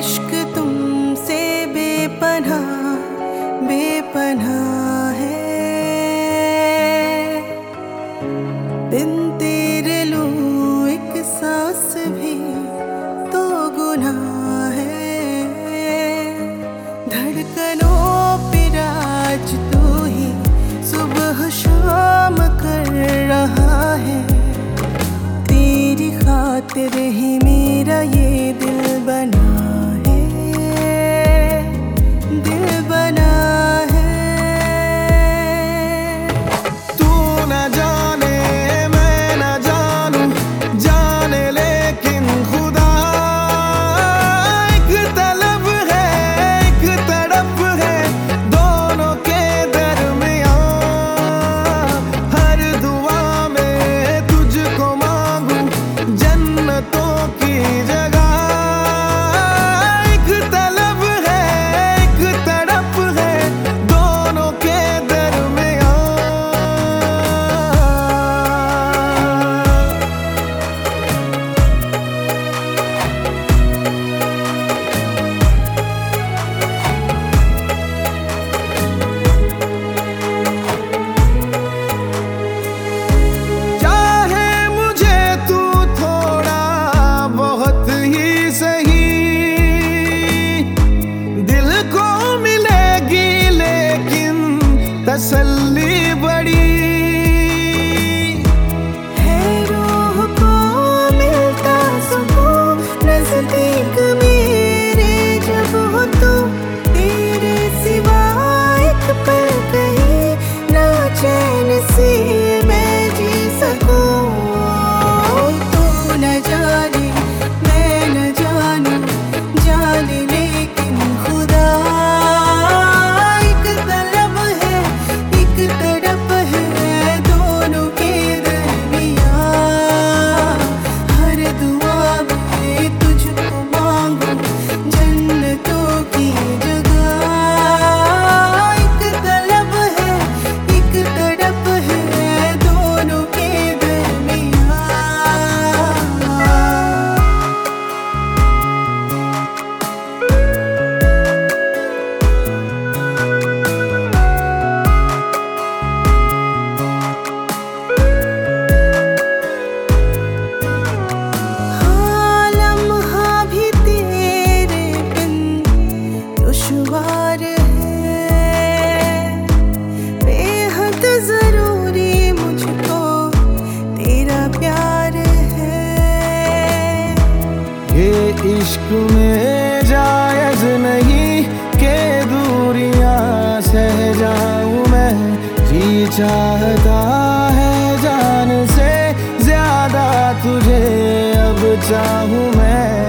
इश्क तुमसे बेपनाह बेपनाह है। बिन तेरे लूं एक सांस भी तो गुनाह है। धड़कनों पे राज तू ही सुबह शाम कर रहा है। तेरी खातिर ही मेरा ये दिल बना है, दिल बना है। तू न जाने मैं न जानूं, जाने लेकिन खुदा एक तलब है, एक तड़प है दोनों के दरमियां। हर दुआ में तुझको मांगूं जन्नतों की जगह। एक तलब है, एक तड़प है दोनों के दरमियां। चाहे मुझे तू थोड़ा बहुत ही सही, दिल को मिलेगी लेकिन तसल्ली बड़ी है। रूह को मिलता सुकून नज़दीक मेरे जब हो तू। तेरे सिवा एक पल कहीं ना चैन से मैं जी सकूं। तू न जाने मैं न जानूं, जाने लेकिन खुदा एक तलब है, एक तड़प है दोनों के दरमियां। हर दुआ में तुझको मांगूं जन्नतों की जगह। एक तलब है, एक तड़प है दोनों के दरमियां। हाँ लम्हा भी तेरे बिन दुश्वार है। बेहद जरूरी मुझको तेरा प्यार है। ये इश्क में जायज नहीं के दूरियां सह जाऊं मैं। जी चाहता है जान से ज्यादा तुझे अब चाहूं मैं।